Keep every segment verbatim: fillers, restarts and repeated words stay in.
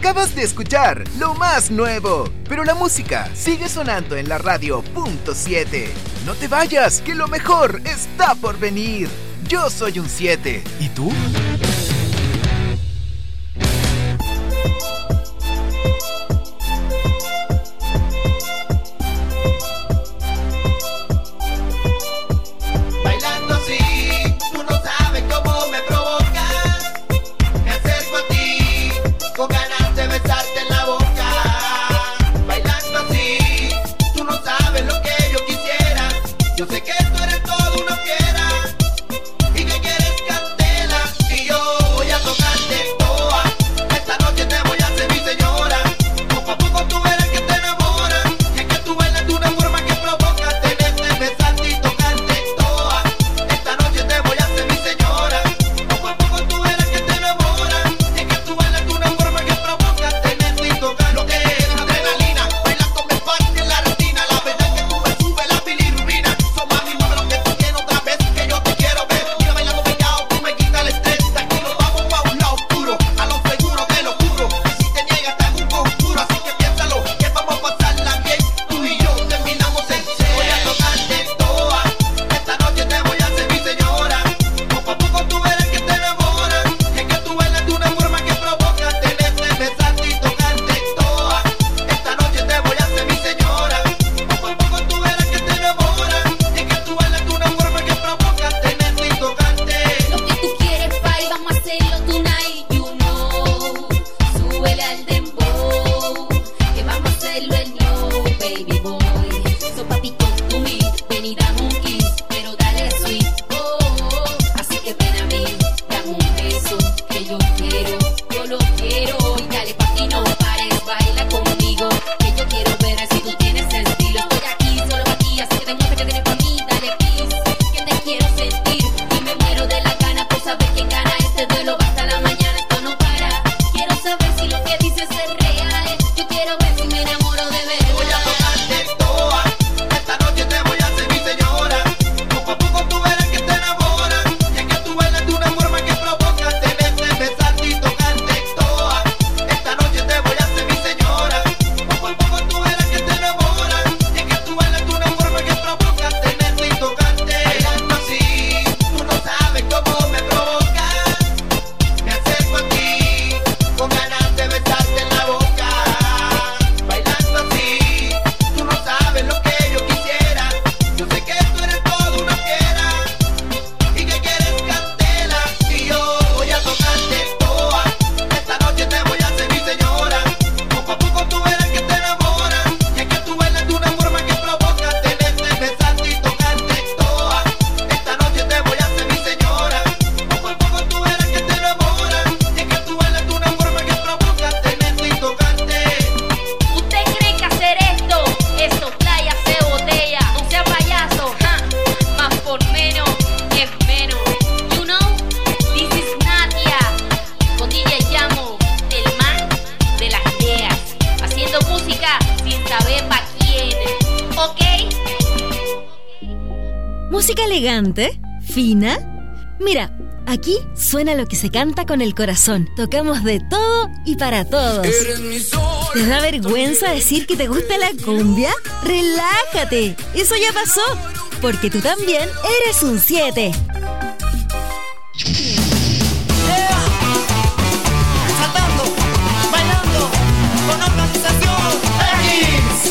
Acabas de escuchar lo más nuevo, pero la música sigue sonando en la radio punto siete. No te vayas, que lo mejor está por venir. Yo soy un siete. ¿Y tú? Música elegante, fina. Mira, aquí suena lo que se canta con el corazón. Tocamos de todo y para todos. ¿Te da vergüenza decir que te gusta la cumbia? ¡Relájate! Eso ya pasó, porque tú también eres un siete. Saltando, bailando, con organización X.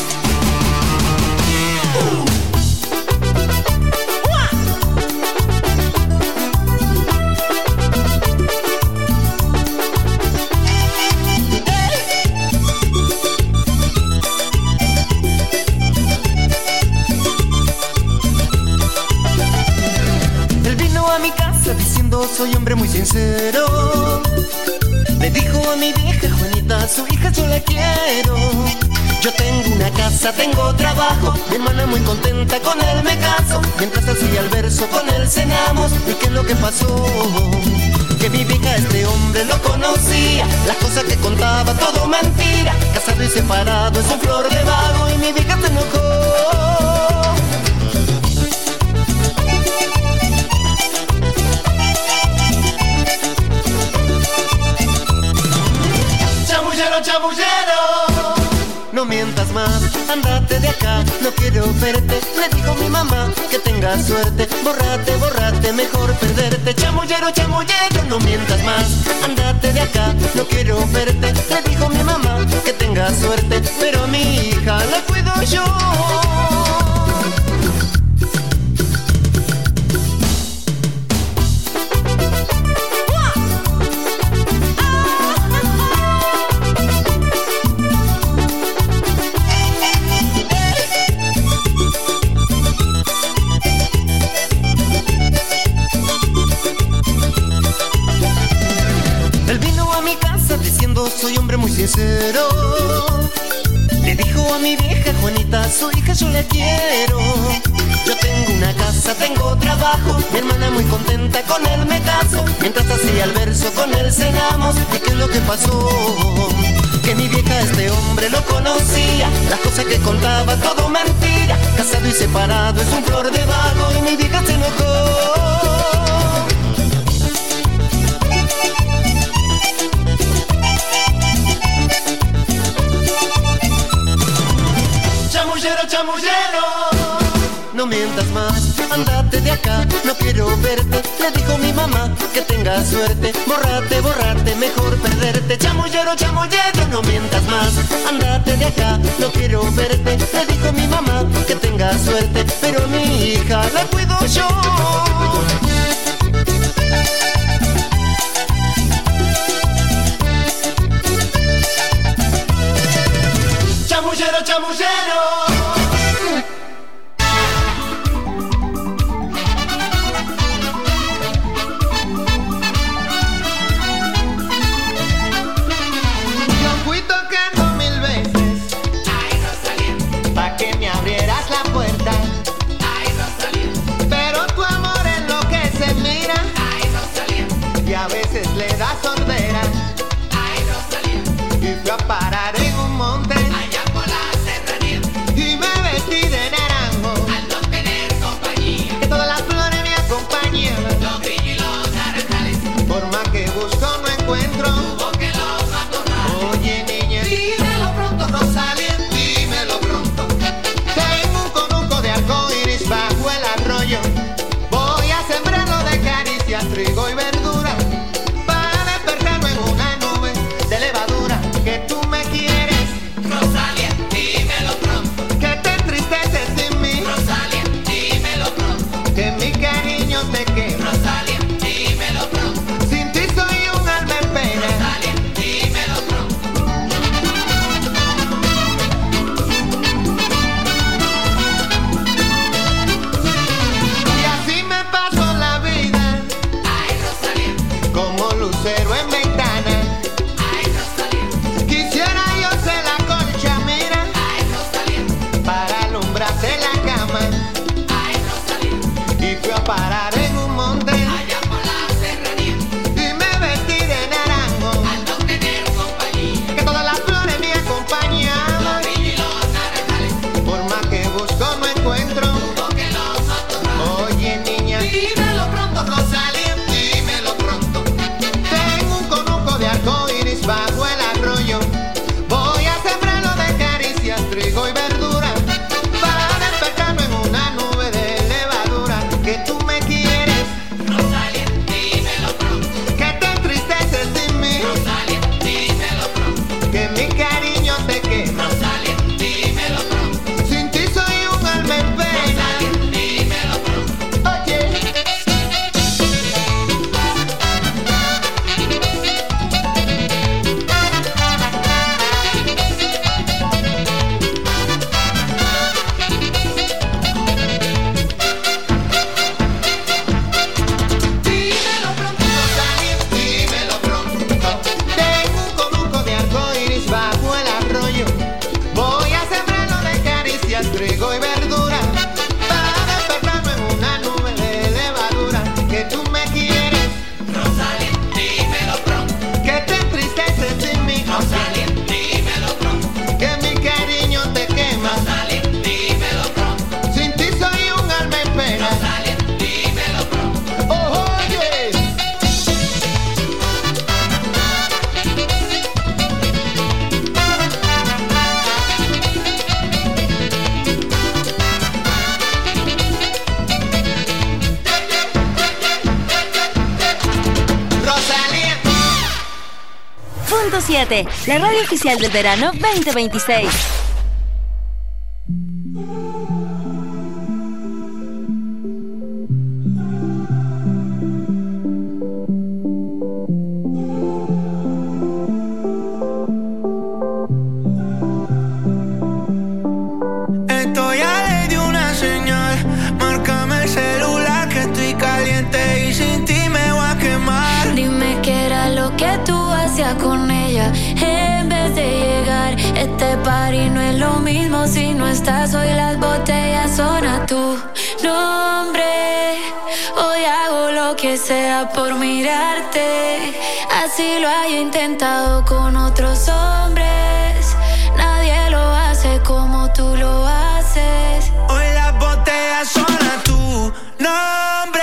Diciendo soy hombre muy sincero, le dijo a mi vieja Juanita, su hija yo la quiero. Yo tengo una casa, tengo trabajo, mi hermana muy contenta, con él me caso. Mientras hacía el verso con él cenamos. ¿Y qué es lo que pasó? Que mi vieja a este hombre lo conocía, las cosas que contaba todo mentira. Casado y separado es un flor de vago y mi vieja se enojó. Chamullero, chamullero. mientas más, ándate de acá, no quiero verte. Le dijo mi mamá que tengas suerte, bórrate, bórrate, mejor perderte. Chamullero, chamullero, no mientas más, ándate de acá, no quiero verte. Le dijo mi mamá que tengas suerte, pero a mi hija la cuido yo. Soy hombre muy sincero. Le dijo a mi vieja Juanita, su hija yo la quiero. Yo tengo una casa, tengo trabajo, mi hermana muy contenta, con él me caso. Mientras hacía el verso con él cenamos. ¿Y qué es lo que pasó? Que mi vieja a este hombre lo conocía, las cosas que contaba todo mentira. Casado y separado es un flor de vago y mi vieja se enojó. Chamullero, chamullero, no mientas más, ándate de acá, no quiero verte. Le dijo mi mamá que tengas suerte, bórrate, bórrate, mejor perderte. Chamullero, chamullero, no mientas más, ándate de acá, no quiero verte. Le dijo mi mamá que tengas suerte, pero mi hija la cuido yo. Chamullero, chamullero. Yo fui tocando mil veces, ay Rosalía, pa' que me abrieras la puerta. ay Rosalía, Pero tu amor es lo que se mira, ay Rosalía, y a veces le da sordera. ay Rosalía, Y fui a parar en un monte allá por la serranía, y me punto siete, la radio oficial del verano veinte veintiséis. Estoy a ley de una señal, márcame el celular que estoy caliente y sin ti me voy a quemar. Dime qué era lo que tú hacías con ella en vez de llegar. Este party no es lo mismo si no estás. Hoy las botellas son a tu nombre. Hoy hago lo que sea por mirarte. Así lo haya intentado con otros hombres. Nadie lo hace como tú lo haces. Hoy las botellas son a tu nombre.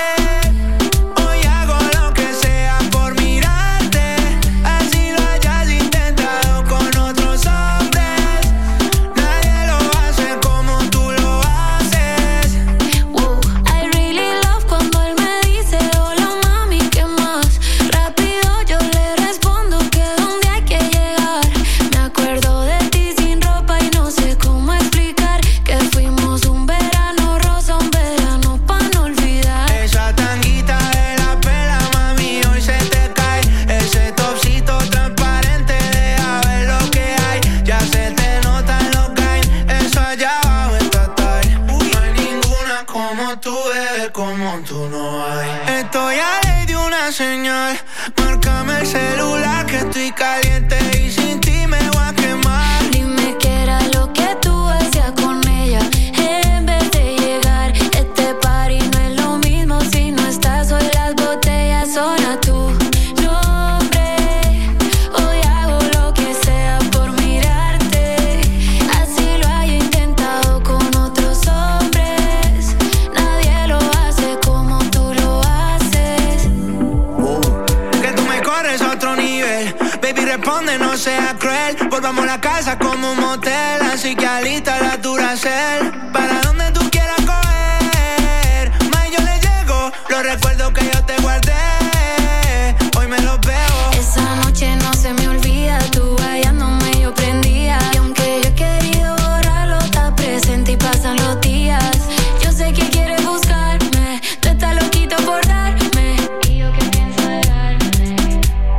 Estoy a ley de una señal, márcame el celular que estoy caliente y sin ti me voy a quemar. Dime qué era lo que tú hacías con ella en vez de llegar. Este party no es lo mismo si no estás. Hoy las botellas son a tu nombre. Hoy hago lo que sea por mirarte. Así lo haya intentado con otros hombres. Nadie lo hace como tú lo haces. Que tú me corres a otro nivel. Baby, responde, no seas cruel. Volvamos a la casa como un motel. Así que alista la Duracell. Para donde tú quieras coger, más yo le llego. Los recuerdos que yo te guardé, hoy me los veo. Esa noche no se me olvida. Tú hallándome yo prendía. Y aunque yo he querido borrarlo, está presente y pasan los días. Yo sé que quieres buscarme. Tú estás loquito por darme. Y yo que pienso darme.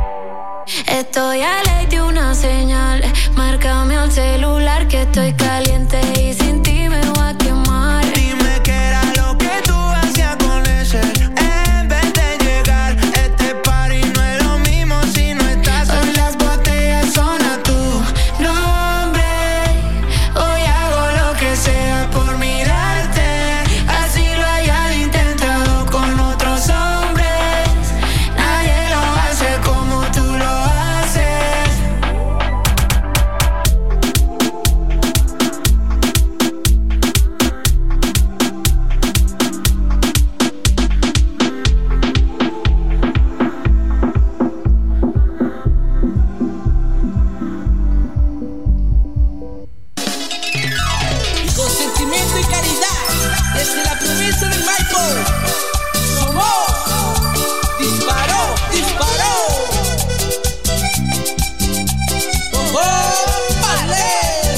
Estoy a ley de una señal. Márcame al celular que estoy caliente y sin ti me voy a quemar. Dime qué era lo que tú hacías con ese en vez de llegar. Este party no es lo mismo si no estás. Hoy las botellas son a tu nombre. Hoy hago lo que sea por mirarte. Así lo hayas intentado con otros hombres. Nadie lo hace como tú lo haces. Y con sentimiento y caridad, desde la provincia del Maipo, somos Disparó, Disparó. ¡Oh, oh, vale!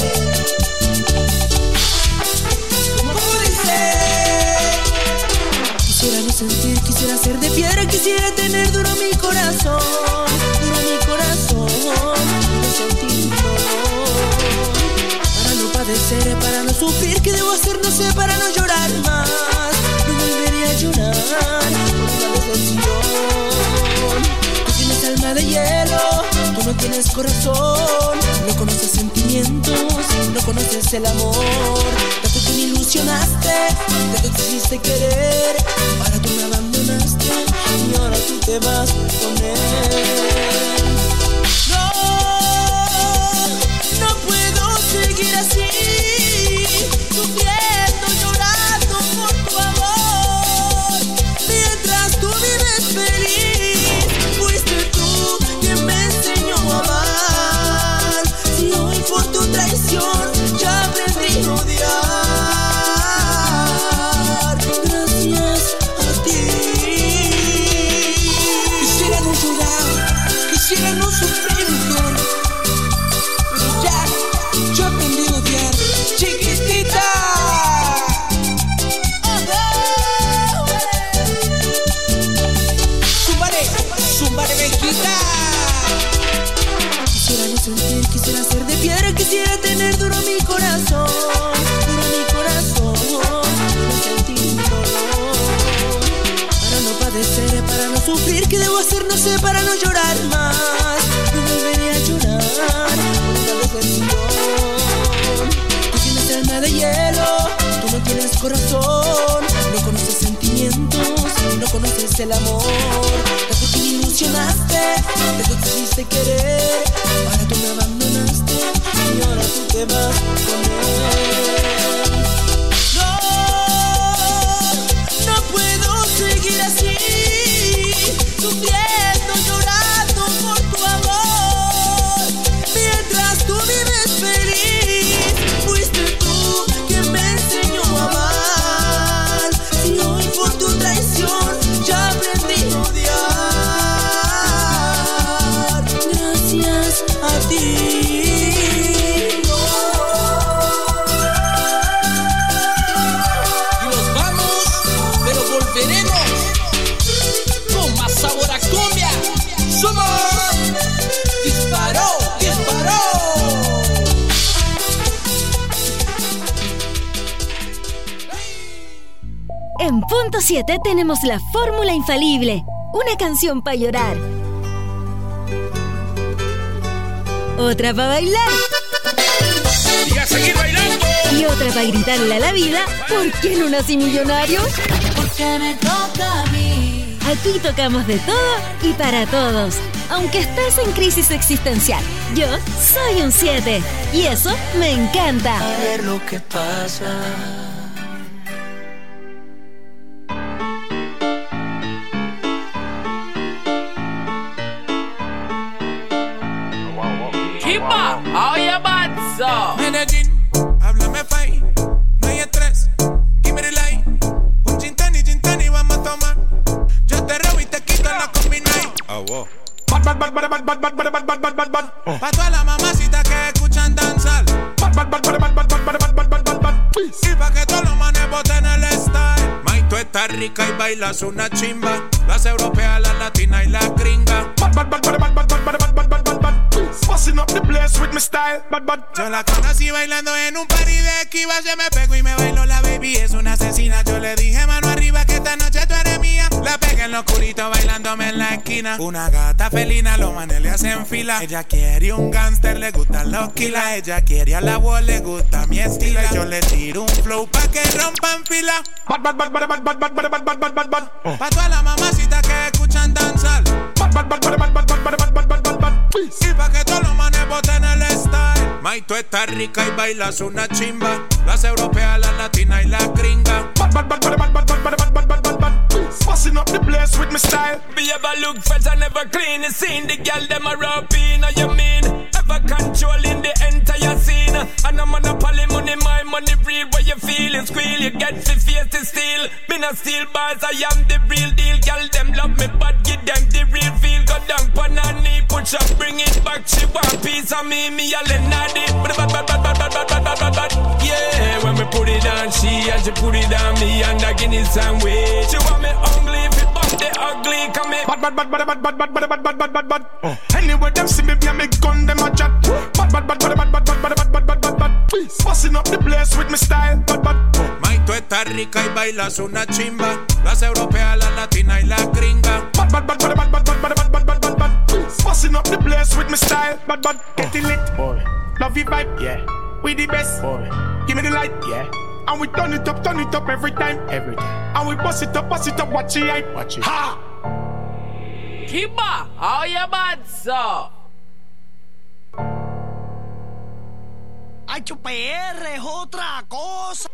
¿Cómo dice? Quisiera no sentir, quisiera ser de piedra, quisiera tener duro mi corazón, duro mi corazón, y no sentir dolor. Para no padecer, para no sufrir, ¿qué debo hacer? No sé, para no llorar más. No volveré a llorar por una decepción. Tú tienes alma de hielo, tú no tienes corazón. No conoces sentimientos, no conoces el amor. Tanto que me ilusionaste, tanto que quisiste querer. Ahora tú me abandonaste y ahora tú te vas con él. No, no puedo seguir así, sufriendo, llorando por tu amor. Mientras tú vives feliz, fuiste tú quien me enseñó a amar. Si hoy por tu traición ya aprendí a odiar. Gracias a ti. Quisiera no llorar, quisiera no sufrir, mujer. chiquitita. Zúmbale, zúmbale, Benjita. Quisiera no sentir, quisiera ser de piedra, quisiera tener duro mi corazón, duro mi corazón, no sentir dolor. Para no padecer, para no sufrir, ¿qué debo hacer? No sé, para no llorar más. No volveré a llorar por una decepción. Tú tienes alma de hielo, tú no tienes corazón, no conoces sentimientos, no conoces el amor. Tanto que me ilusionaste, tanto te hiciste querer, ahora tú me abandonaste y ahora tú te vas con él. No, no puedo seguir así, sufriendo, llorando por tu amor, mientras tú vives feliz. Fuiste tú quien me enseñó a amar, y hoy por tu traición ya aprendí a odiar. Gracias a ti. Y nos vamos, pero volveremos con más sabor a cumbia. Somos Disparó, Disparó. En Punto siete tenemos la fórmula infalible. Una canción para llorar. Otra para bailar. Y a seguir bailando. Y otra para gritarle a la vida: ¿por qué no nací millonario? Porque me toca a mí. Aquí tocamos de todo y para todos. Aunque estés en crisis existencial, yo soy un siete. Y eso me encanta. A ver lo que pasa. Kimba, how you bad, so? Medellín, háblame fai, no hay estrés, give me the light. Un gin tonic, gin tonic vamos a tomar. Yo te robo y te quito la combinai. Ah, wow. Bad, bad, bad, bad, bad, bad, bad, bad, bad, bad, bad, bad. Pa' todas las mamacitas que escuchan danzar. Bad, bad, bad, bad, bad, bad, bad, bad, bad, bad, bad, bad. Y pa' que todos los manes boten el style. May, tú estás rica y bailas una chimba. Las europeas, las latinas y las gringas. Bad, bad, bad, bad, bad, bad, bad, bad, bad, bad, bad, bad. Busting up the place with my style, bad, bad. Yo la conocí bailando en un party de Kiva. Se me pegó y me bailó la baby, es una asesina. Yo le dije mano arriba que esta noche tú eres mía. La pegué en lo oscurito bailándome en la esquina. Una gata felina, los manes le hacen fila. Ella quiere un gangster, le gustan los kilas. Ella quiere a la voz, le gusta mi estilo. Yo le tiro un flow pa' que rompan fila. Bad, bad, bad, bad, bad, bad, bad, bad, bad, bad, bad, bad. Pa' todas las mamacitas que escuchan danzar. Bad, bad, bad, bad, bad, bad, bad, bad, bad, bad, bad, bad. Y pa' que todos los manes boten el style. May, tú estás rica y bailas una chimba. Las europeas, las latinas y las gringas. Bad, bad, bad, bad, bad, bad, bad, bad, bad, bad, bad, bad. Busting up the place with my style. Be ever look fresh and never clean. You seen the girl them a rapping, or you mean? Ever controlling the entire scene. And I'm on a poly money, my money real. Where you feel it squeal, you get the face to steal. Me not steal bars, I am the real deal. Girl them love me, but give them the real feel. Go down pan her knee, push up, bring it back. She want piece of me, me a lenadi. Bad, bad, bad, bad, bad, bad, bad, bad, bad, bad. Yeah, when me put it on she and she put it on me and I give it some way. She want me ugly, if it bump the ugly, come me. Bad, bad, bad, bad, bad, bad, bad, bad, bad, bad, bad, bad. Anyway, them see me, me and me gun, them a chat. Bad, bad, bad, bad, bad, bad, bad, bad, bad, bad, bad, bad. Busting up the place with my style, bad, bad. May, tú estás rica y bailas una chimba. Las europeas, las latinas y las gringas. Bad, bad, bad, bad, bad, bad, bad, bad, bad, bad, bad, bad. Busting up the place with my style, bad, bad. Getting lit, boy. Love you vibe, yeah. We the best, boy. Give me the light, yeah. And we turn it up, turn it up every time, every time. And we bust it up, bust it up, watch it, hype, watch it. Ha! Kimba, how you bad, so? H P R es otra cosa.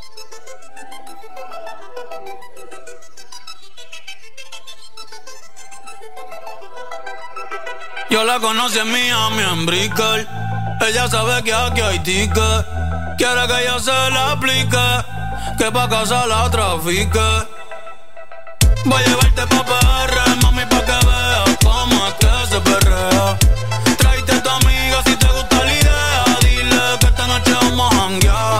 Yo la conocí en Miami, en Brickell. Ella sabe que aquí hay ticket. Quiere que yo se la aplique, que pa' casa la trafique. Voy a llevarte pa' P R, mami, pa' que veas cómo es que se perrea. Tráete a tu amiga si te gusta la idea. Dile que esta noche vamos a janguear.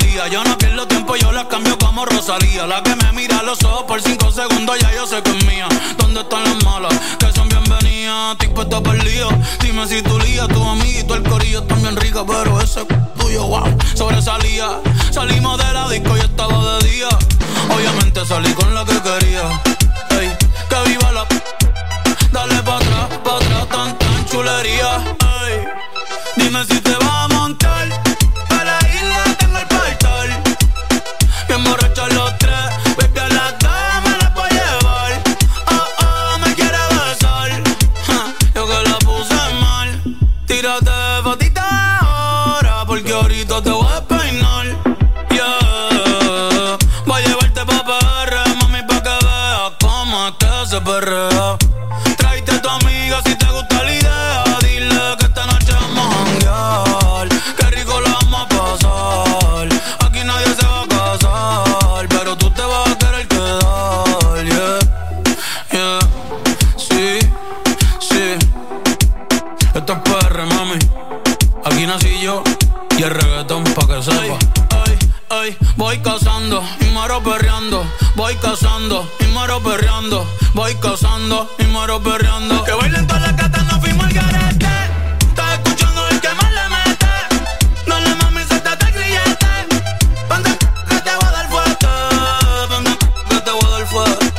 día. Yo no pierdo tiempo, yo las cambio como Rosalía. La que me mira a los ojos por cinco segundos, ya yo sé que es mía. ¿Dónde están las malas? Que son bienvenidas. Tipo está perdido. Dime si tu lía, tu amiguito, el corillo están bien rica, pero ese tuyo, wow, sobresalía. Salimos de la disco y estaba de día. Obviamente salí con la que quería. Ey, que viva la... Dale pa' atrás, pa' atrás, tan, tan chulería. Ey, dime si te vas a montar. Para la isla tengo el portal. Bien borrachos los tres. Baby, a la cama la puedo llevar. Oh, oh, me quiere besar. Ja, yo que la puse mal. Tírate fotita ahora, porque ahorita te voy a despeinar. Yeah, voy a llevarte pa' P R, mami, pa' que veas cómo es que se perrea. Tráete a tu amiga si te gusta la idea. Dile que esta noche vamos a janguear. Qué rico la vamos a pasar. Aquí nadie se va a casar, pero tú te vas a querer quedar. Yeah, yeah, sí, sí. Esto es P R, mami. Aquí nací yo y el reggaetón pa' que sepa. Ay, ay, voy cazando y muero perreando. Voy cazando y muero perreando. Voy cazando y muero perreando. Que bailen todas las gatas, no fuimos al garete. Estás escuchando el que más le mete. Dale mami, suéltate el grillete. Vente que te voy a dar fuerte. Vente que te voy a dar fuerte.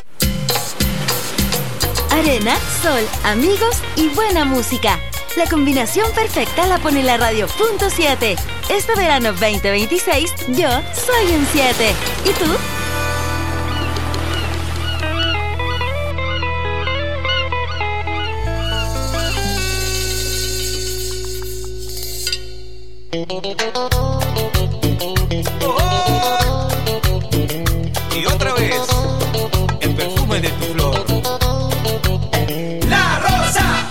Arena, sol, amigos y buena música. La combinación perfecta la pone la radio punto siete. Este verano veinte veintiséis, yo soy un siete. ¿Y tú? Oh, y otra vez, el perfume de tu flor. La rosa.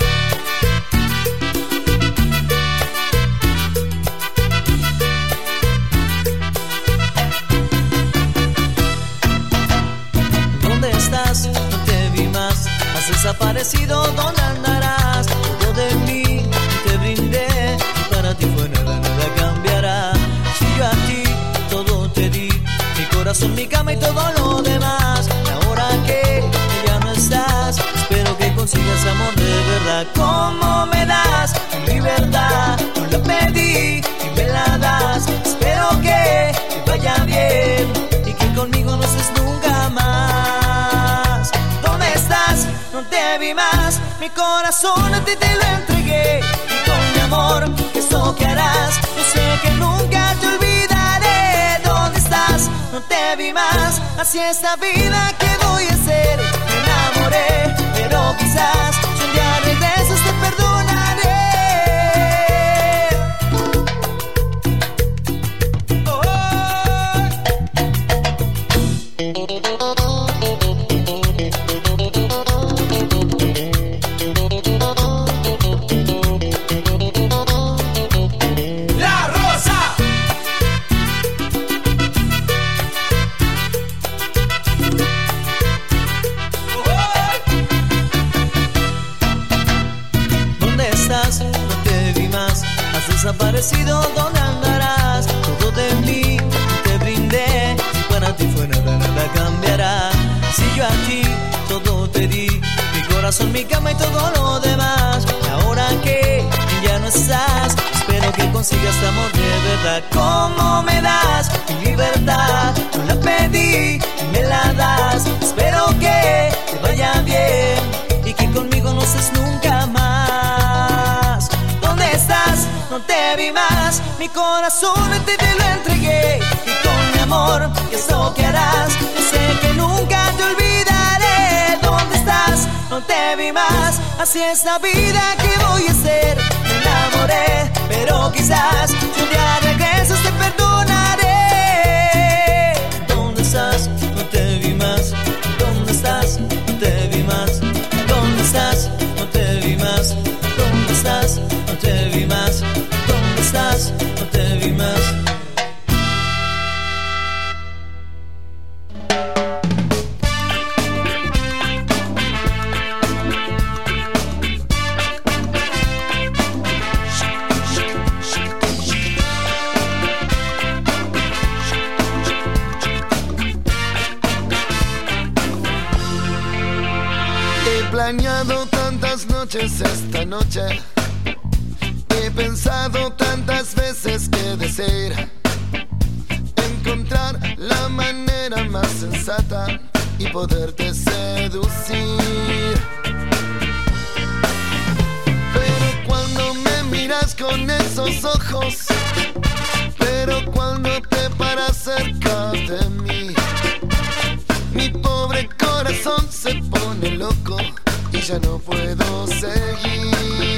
¿Dónde estás? No te vi más. Has desaparecido, ¿dónde andarás? Todo de mí te brindé y para ti fue nada, nada cambiará. Si yo a ti todo te di, mi corazón, mi cama y todo lo demás. Y ahora que ya no estás, espero que consigas amor de verdad. ¿Cómo me das mi libertad? No la pedí y me la das. Espero que te vaya bien y que conmigo no estés nunca más. ¿Dónde estás? No te vi más. Mi corazón a ti te lo entregué y con mi amor, eso que harás, yo sé que nunca te olvidaré. ¿Dónde estás? No te vi más. Así es la vida, que voy a hacer? Me enamoré, pero quizás si un día regresas te perdonaré. Desaparecido, ¿dónde andarás? Todo de mí te brindé y para ti fue nada, nada cambiará. Si yo a ti todo te di, mi corazón, mi cama y todo lo demás. Y ahora que ya no estás, espero que consigas amor de verdad. ¿Cómo me das mi libertad? No la pedí y me la das. Espero que te vaya bien y que conmigo no estés nunca más. ¿Dónde estás? No te vi más. Mi corazón a ti te lo entregué y con mi amor, ¿qué es lo que harás? Yo sé que nunca te olvidaré. ¿Dónde estás? No te vi más. Así es la vida, que voy a hacer? Me enamoré, pero quizás si un día regresas te perdonaré. ¿Dónde estás? No te vi más. ¿Dónde estás? No te vi más. ¿Dónde estás? No te vi más. ¿Dónde estás? No te vi más. ¿Dónde estás? No te vi más. planeado tantas noches esta noche. He pensado tantas veces que desear encontrar la manera más sensata y poderte seducir. Pero cuando me miras con esos ojos, pero cuando te paras cerca de mí, mi pobre corazón se pone loco y ya no puedo seguir.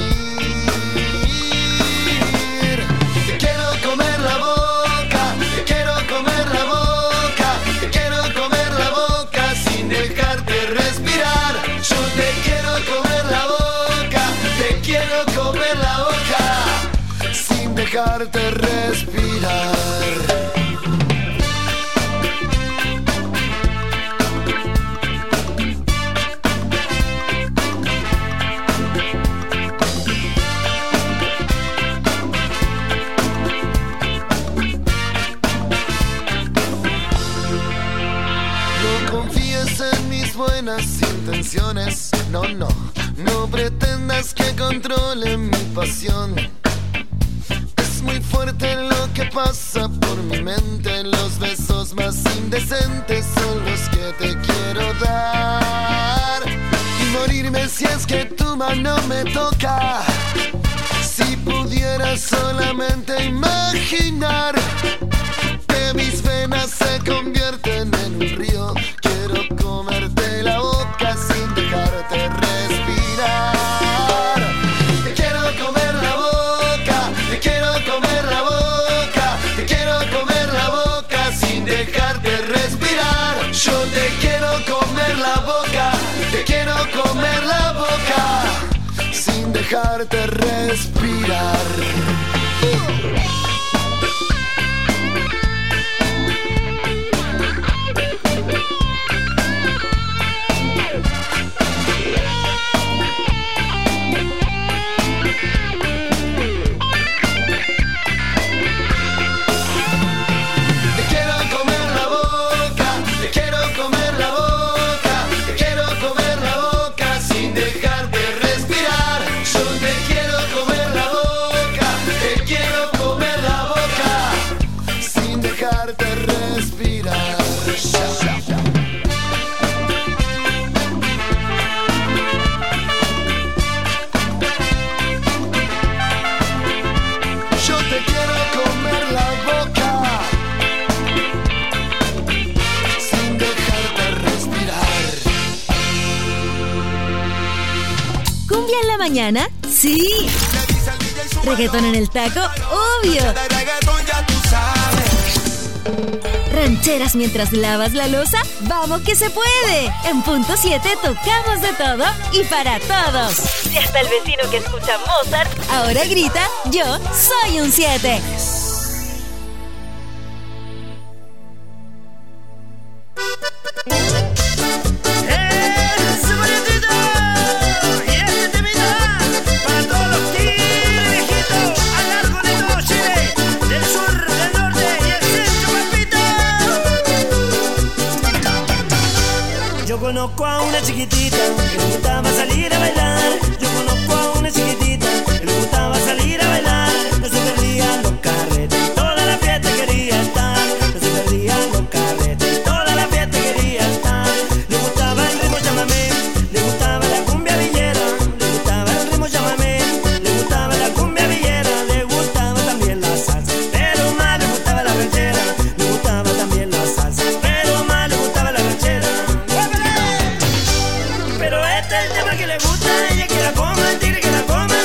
Te quiero comer la boca, te quiero comer la boca, te quiero comer la boca sin dejarte respirar. Yo te quiero comer la boca, te quiero comer la boca sin dejarte respirar. Buenas intenciones, no, no, no pretendas que controle mi pasión. Es muy fuerte lo que pasa por mi mente. Los besos más indecentes son los que te quiero dar y morirme si es que tu mano me toca. Si pudiera solamente imaginar que mis venas se convierten en un río, quiero comerte la boca sin dejarte respirar. Te quiero comer la boca, te quiero comer la boca, te quiero comer la boca sin dejarte respirar. Yo te quiero comer la boca, te quiero comer la boca sin dejarte respirar. Mañana, sí. Reggaetón en el taco, obvio. Rancheras mientras lavas la loza, vamos que se puede. En punto siete tocamos de todo y para todos. Y hasta el vecino que escucha Mozart ahora grita: yo soy un siete. Conozco a una chiquitita que le gustaba salir a bailar. Yo conozco a una chiquitita que le gustaba salir a bailar. No se perdían los carretes, toda la fiesta quería estar. No se perdían los carretes, toda la fiesta quería estar. Le gustaba el ritmo chamamé, le gustaba la cumbia villera. Le gustaba el ritmo chamamé, le gustaba la cumbia villera. Le gustaba también la salsa, pero más le gustaba la ranchera. Le gustaba también la salsa, pero más le gustaba la ranchera. Pero este es el tema que le gusta a ella, que la coma, el tigre que la coma.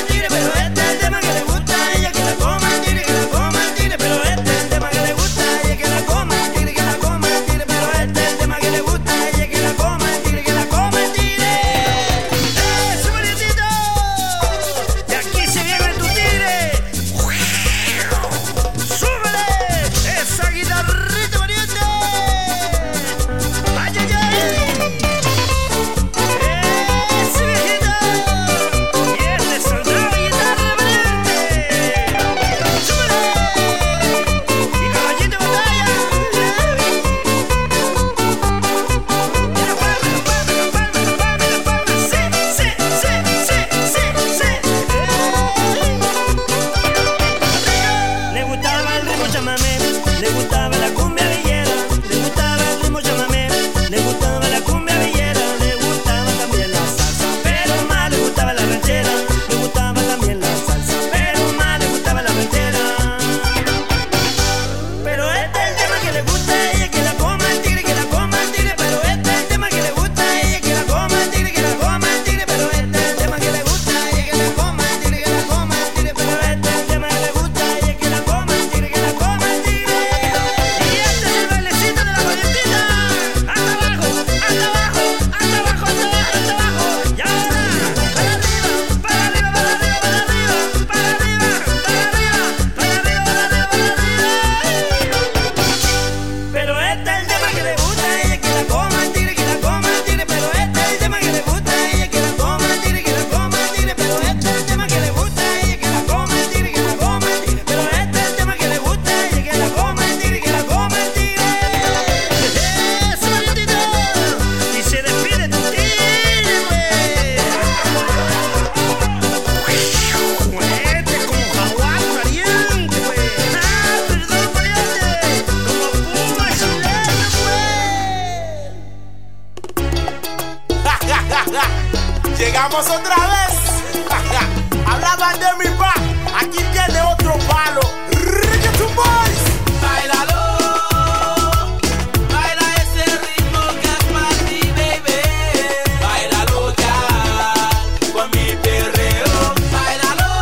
Llegamos otra vez. Hablaban de mi pa, aquí tiene otro palo. Reggaeton Boys. Báilalo, baila ese ritmo que es para ti, baby. Báilalo ya, con mi perreo. Báilalo,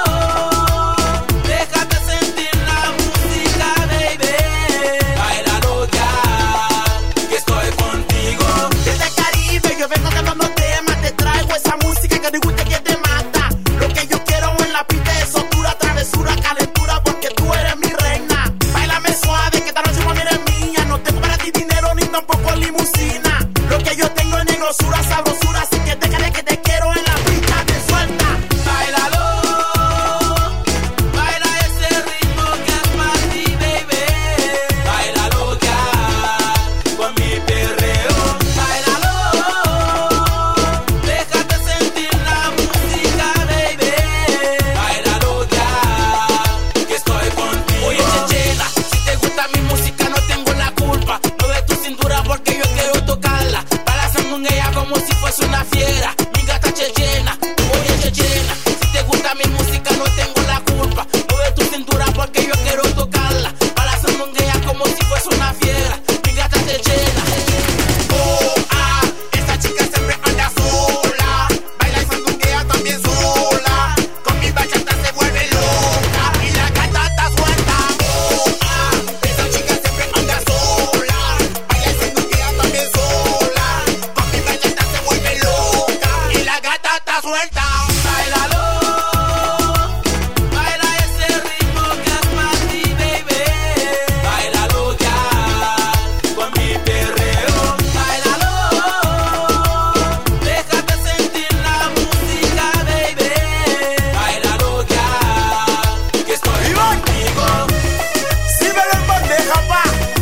déjate sentir la música, baby. Báilalo ya, que estoy contigo. Desde Caribe yo vengo cantando temas, te traigo esa música que te gusta, que te mata. Lo que yo quiero en la pista es soltura, travesura, calentura, porque tú eres mi reina. Báilame suave, que esta noche mami eres mía. No tengo para ti dinero ni tampoco limusina. Lo que yo tengo es negrosura, sabrosura, así que déjale que te quiero en la pista, te suelta. Báilalo, baila ese ritmo que es para ti, baby. Báilalo ya, con mi perreo. Báilalo, déjate sentir la música, baby. Báilalo ya, que estoy contigo. Oye, chechena, si te gusta mi música no tengo la culpa. Mueve tu cintura porque yo quiero tocarla. Balanzando en ella como si fuese una fiera. Mi gata chechena, oye chechena, si te gusta mi música no tengo la culpa. Mueve tu cintura porque yo quiero tocarla. Balanzando en ella como si fuese una fiera. Mi gata chechena. Oh, ah, esta chica siempre anda sola. Baila y sandunguea también sola. Con mi bachata se vuelve loca y la gata está suelta. Oh, ah, esta chica siempre anda sola. Baila y sandunguea también sola. Con mi bachata se vuelve loca y la gata está suelta. Báilalo, baila ese ritmo que es para ti, baby. Báilalo ya, con mi perreo. Báilalo, déjate sentir la música, baby. Báilalo ya, que estoy contigo. Símelo en bandeja, pa.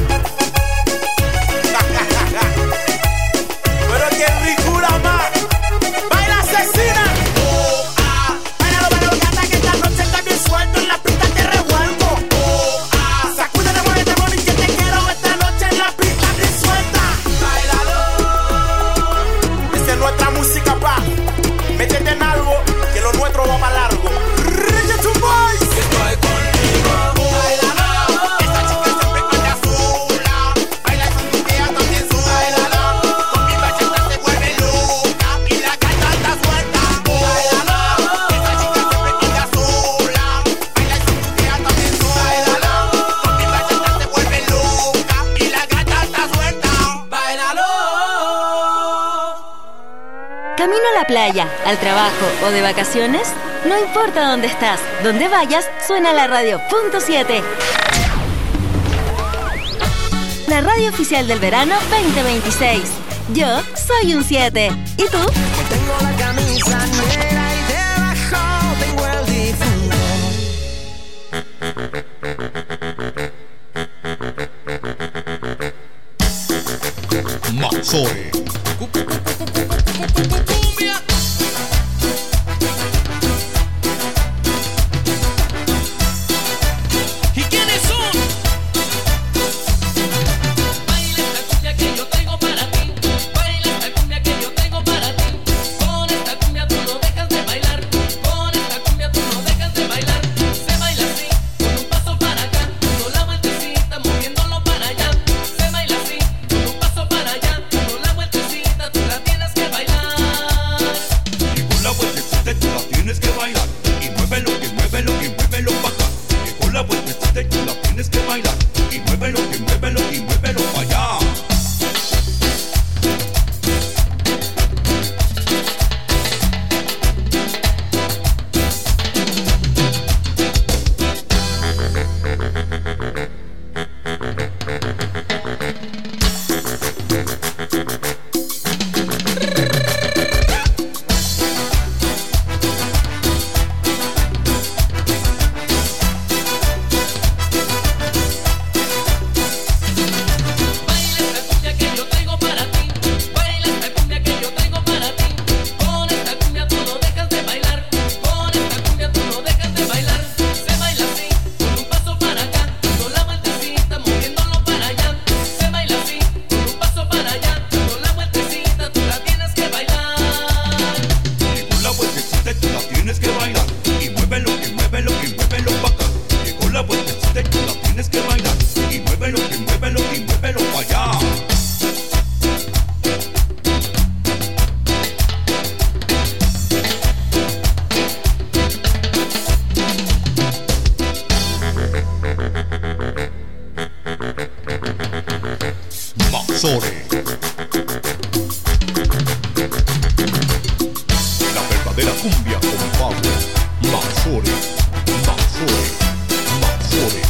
Pero que ricura más. Baila asesina. Oh, ah. Bailalo, bailalo, gata, que esta noche está bien suelto. En la pista te revuelvo. Oh, ah. Sacúdete, muévete, mami, que te quiero esta noche en la pista bien suelta. Báilalo, Esta es nuestra música, pa. Métete en algo, que lo nuestro va para largo. Reggaeton Boys. que estoy contigo. Báilalo, Esta chica siempre anda sola. Baila y sandunguea también sola. Con mi bachata se vuelve loca y la gata está suelta. Bailalo. Esta chica siempre anda sola. Baila y sandunguea también sola. Con mi bachata se vuelve loca y la gata está suelta. báilalo. ¿Camino a la playa, al trabajo o de vacaciones? No importa dónde estás, donde vayas, suena la radio punto siete. La radio oficial del verano veinte veintiséis. Yo soy un siete. ¿Y tú? Tengo la camisa negra y debajo tengo el difunto. Mazore. ¿Y quiénes son? Baila esta cumbia que yo tengo para ti. Baila esta cumbia que yo tengo para ti. Con esta cumbia tú no dejas de bailar. Con esta cumbia tú no dejas de bailar. Se baila así, con un paso para acá, dando la vueltecita, moviéndolo para allá. Se baila así, con un paso para allá, dando la vueltecita, tú la tienes que bailar. Y con la vueltecita tú la tienes que bailar. Y muévelo, que muévelo, que muévelo pa' acá. Y con la vueltecita tú la tienes que bailar. Y muévelo, que muévelo, y muévelo pa' allá. Mazzone. La verdadera cumbia con Pablo Mazzone, Mazzone, Mazzone.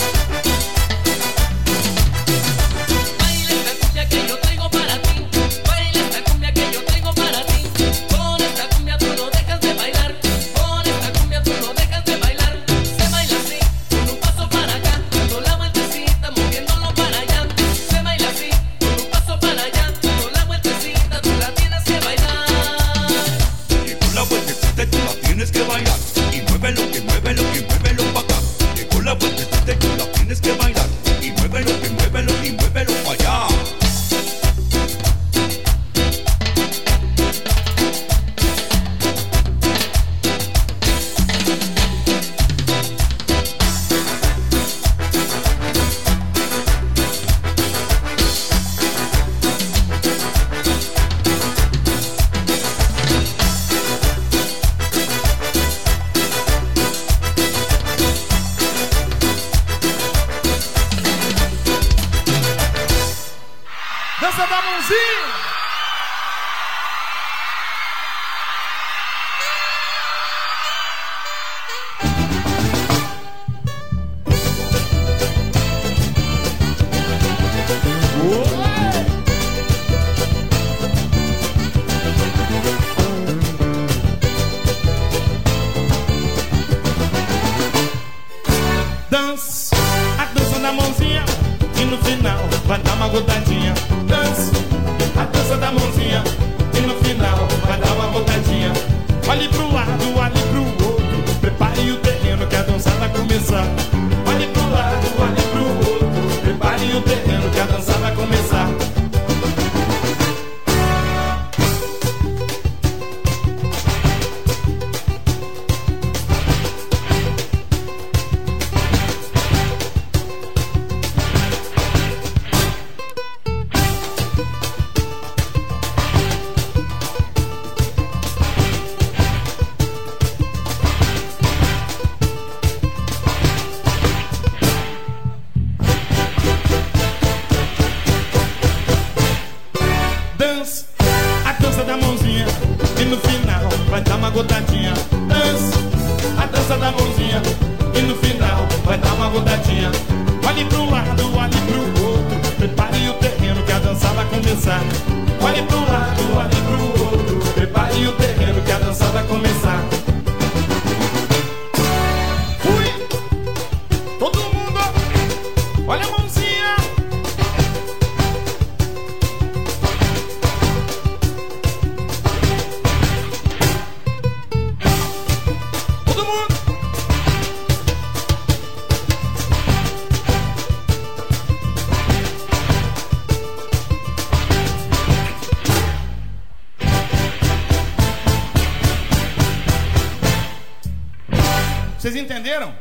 Vocês entenderam?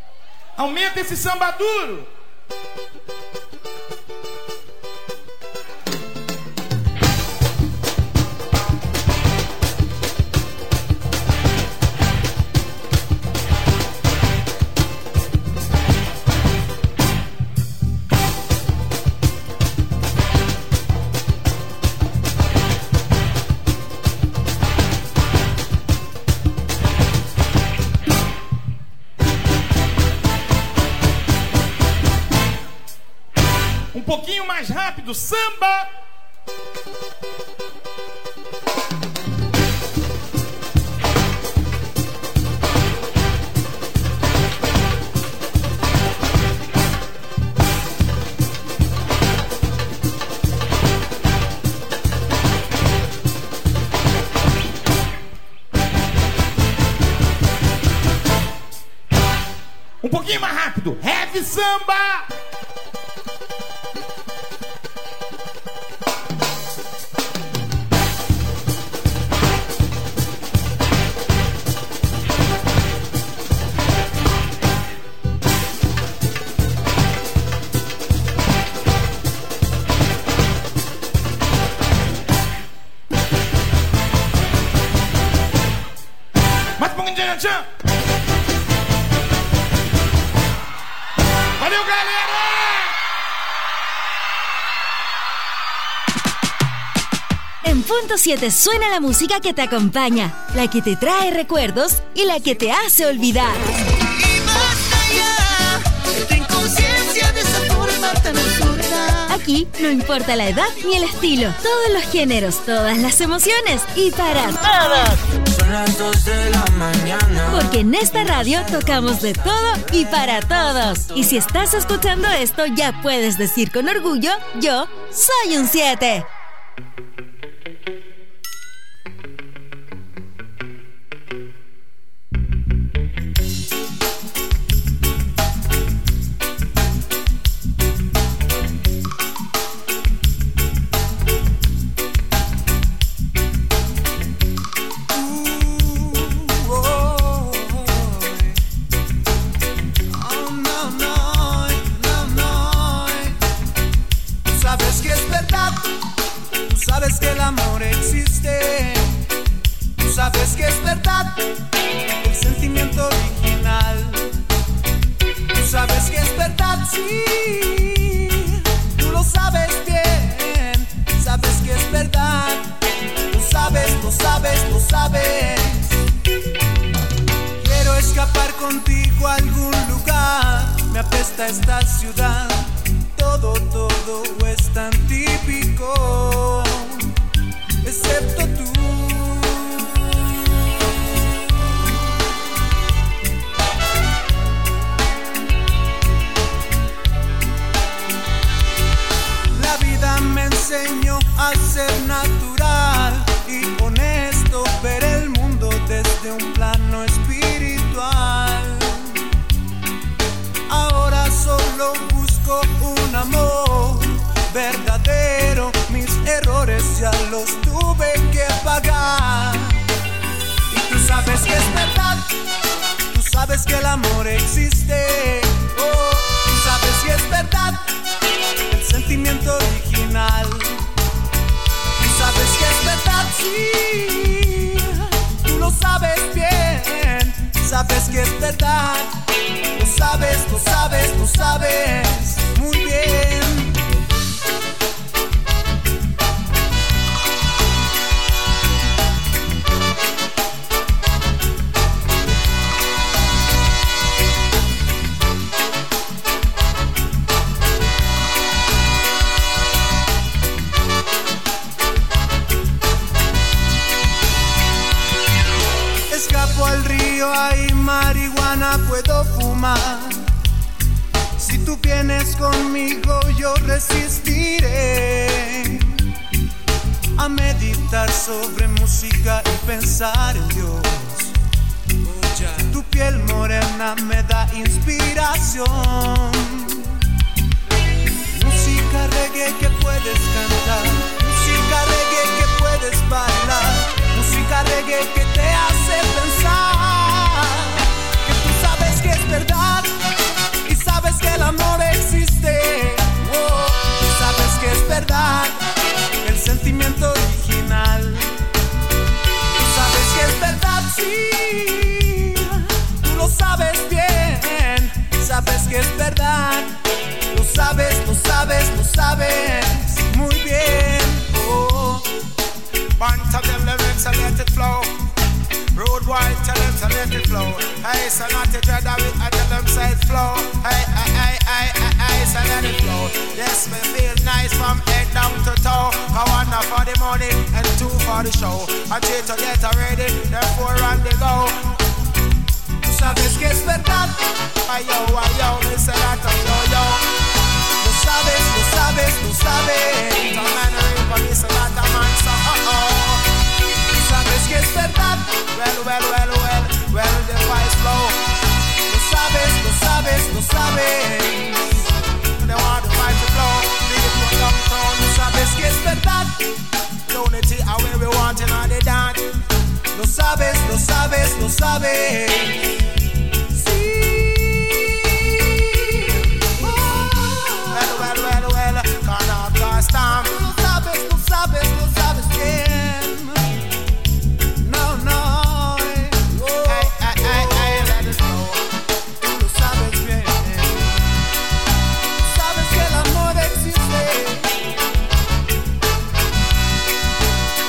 Aumenta esse samba duro. Um pouquinho mais rápido, samba. Um pouquinho mais rápido, heavy samba. Mais um pouquinho de tchan. Valeu, galera! En Punto siete suena la música que te acompaña, la que te trae recuerdos y la que te hace olvidar. Y basta ya de tu inconsciencia de esa forma tan absurda. Aquí no importa la edad ni el estilo, todos los géneros, todas las emociones y para todos. Son las dos de la mañana. Porque en esta radio tocamos de todo y para todos. Y si estás escuchando esto, ya puedes decir con orgullo, yo soy un siete. Esta ciudad, todo, todo es tan típico, excepto tú. La vida me enseñó a ser natural y honesto, ver el mundo desde un plano espiritual. Ahora solo busco un amor verdadero. Mis errores ya los tuve que pagar. Y tú sabes que es verdad. Tú sabes que el amor existe. Oh, tú sabes que es verdad. El sentimiento original. Tú sabes que es verdad, sí. Tú lo sabes bien. Sabes que es verdad. Lo sabes, lo sabes, lo sabes muy bien. Escapo al río, hay marihuana, puedo fumar. Si tú vienes conmigo, yo resistiré a meditar sobre música y pensar en Dios. Tu piel morena me da inspiración. Música reggae que puedes cantar, música reggae que puedes bailar, música reggae que te hace pensar que tú sabes que es verdad y sabes que el amor existe. Oh, tú sabes que es verdad, el sentimiento original. Tú sabes que es verdad, sí. Tú lo sabes bien, sabes que es verdad. Lo sabes, lo sabes, lo sabes muy bien. Oh. Bunch of them lyrics and let it flow. Road wide, tell them to let it flow. Hey, so not to dread of it, I tell them say it flow. Hey, hey, hey, hey, hey, hey, so let it flow. Yes, me feel nice from head down to toe. I want one for the money and two for the show. I three to get ready, therefore run the go. Tú sabes que es verdad. Ay yo, ay yo, me say that oh yo yo. Lo sabes, lo sabes, lo sabes. The man reap me say that a man so oh oh. Tú sabes que es verdad. Well, well, well, well, well, the voice flow. Lo sabes, lo sabes, lo sabes. They want the voice to flow. People downtown. Tú sabes que es verdad. Unity are where we want in all the dance. Lo sabes, lo sabes, lo sabes. Time. Lo sabes, lo sabes, lo sabes bien. No, no. Oh. Hey, hey, hey, hey, let it go. Tú lo sabes bien. Sabes que el amor existe.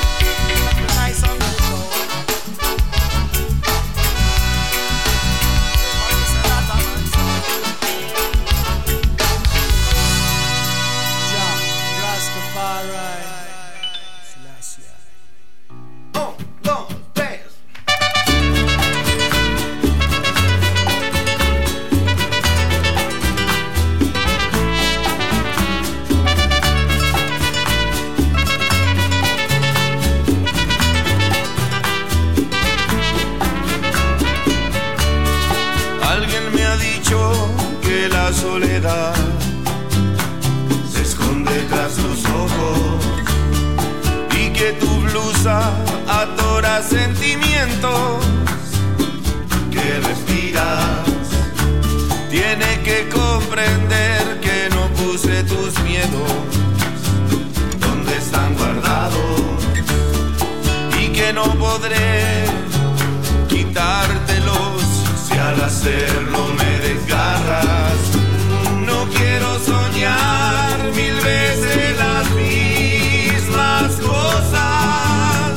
¿dónde están guardados? Y que no podré quitártelos si al hacerlo me desgarras. No quiero soñar mil veces las mismas cosas,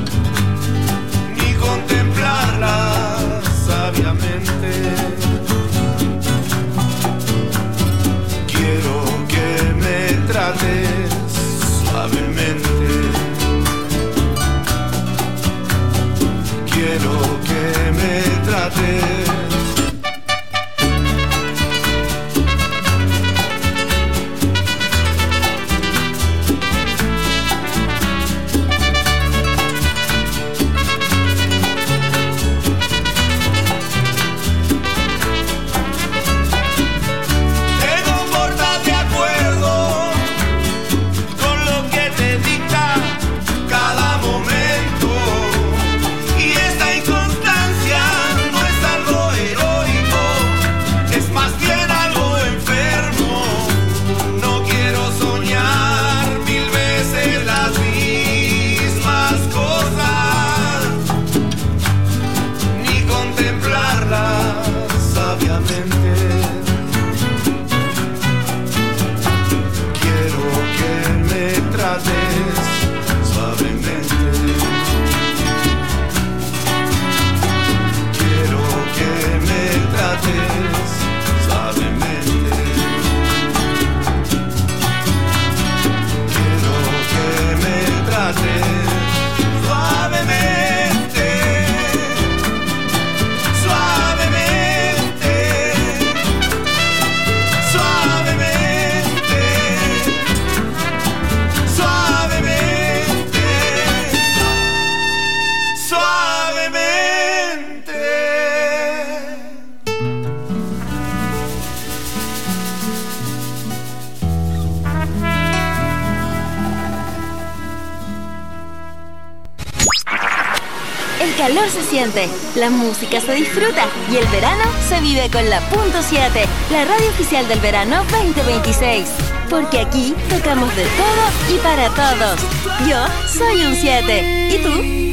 ni contemplarlas sabiamente. Quiero que me trates suavemente. Quiero que me trates. El calor se siente, la música se disfruta y el verano se vive con la punto siete, la radio oficial del verano veinte veintiséis. Porque aquí tocamos de todo y para todos. Yo soy un siete. ¿Y tú?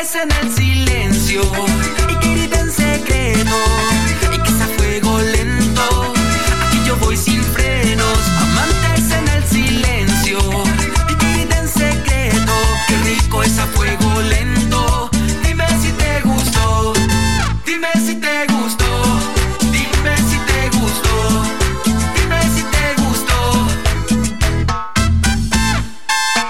en el silencio.